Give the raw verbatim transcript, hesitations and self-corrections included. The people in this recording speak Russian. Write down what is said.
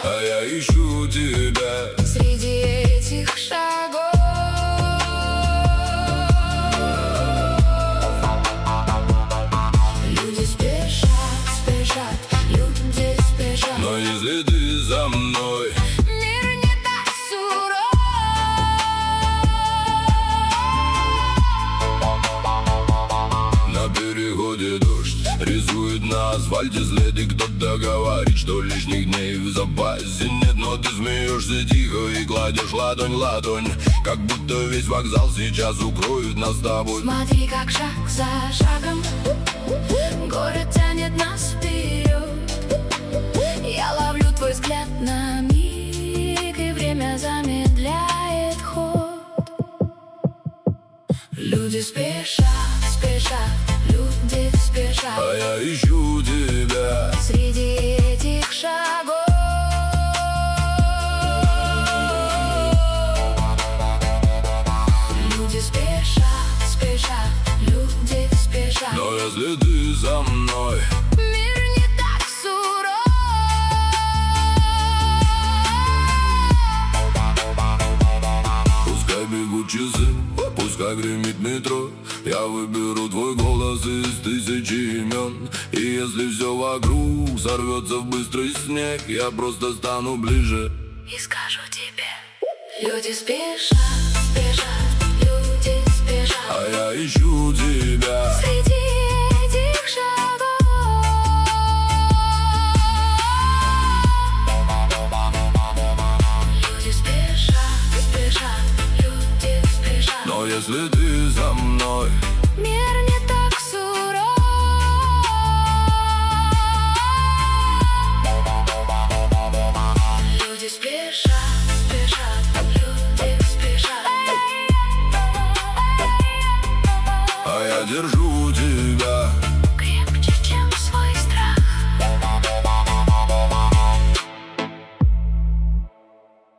а я ищу тебя среди этих шагов. Люди спешат, спешат, люди спешат. Но если ты за мной, мир не так суров. на переходе дождь рисует на асфальте следы. Кто-то говорит, что лишних дней в запасе нет, но ты смеешься тихо и кладешь ладонь, ладонь, как будто весь вокзал сейчас укроет нас с тобой. Смотри, как шаг за шагом город тянет нас вперед. Я ловлю твой взгляд на миг, и время замедляет ход. Люди спешат, спешат, люди спешат, а я ищу тебя среди этих шагов. Люди спешат, спешат, люди спешат. но если ты за мной, Мир не так суров. пускай бегут часы, пускай гремит метро, я выберу твой голос из тысячи имен. И если все вокруг сорвется в быстрый снег, я просто стану ближе И скажу тебе: люди спешат, спешат, люди спешат, а я ищу тебя среди этих шагов. Люди спешат, спешат, люди спешат. но если ты за мной, Мир не так суров. Люди спешат, спешат, люди спешат, а я держу тебя